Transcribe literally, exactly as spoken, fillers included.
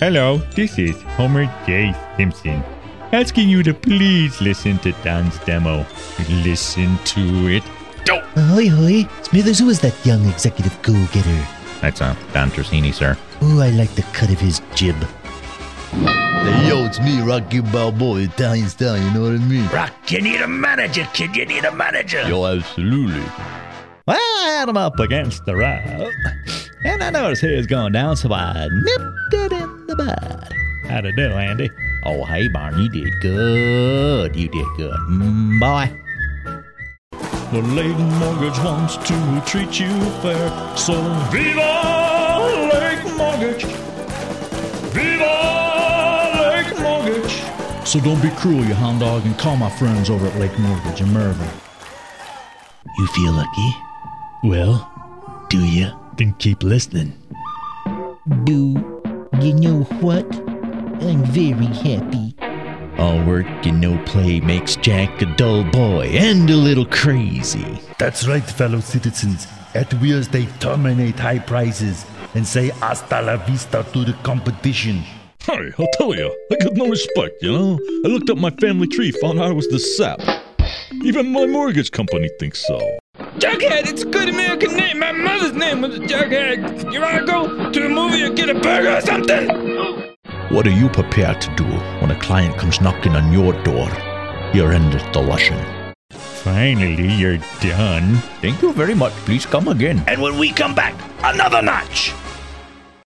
Hello, this is Homer J. Simpson, asking you to please listen to Don's demo. Listen to it. Go! Ahoy, hoy. Smithers, who is that young executive go-getter? That's uh, Don Tersini, sir. Ooh, I like the cut of his jib. Hey, yo, it's me, Rocky Balboa, Italian style, you know what I mean? Rock, you need a manager, kid, you need a manager. Yo, absolutely. Well, I had him up against the rope, and I noticed he was going down, so I nipped it in the bud. How'd it do, Andy? Oh, hey, Barn, you did good. You did good. Mm, boy. Well, Lake Mortgage wants to treat you fair, so Viva Lake Mortgage! Viva Lake Mortgage! So don't be cruel, you hound dog, and call my friends over at Lake Mortgage in Mervyn. You feel lucky? Well, Do you? then keep listening. Do you know what? I'm very happy. All work and no play makes Jack a dull boy and a little crazy. That's right, fellow citizens. At Weir's, they terminate high prices and say hasta la vista to the competition. Hey, I'll tell you, I got no respect, you know? I looked up my family tree, found out I was the sap. Even my mortgage company thinks so. Jughead, it's a good American name. My mother's name was Jughead. You wanna go to a movie or get a burger or something? What are you prepared to do when a client comes knocking on your door? You're in the luscion. Finally, you're done. Thank you very much. Please come again. And when we come back, another notch.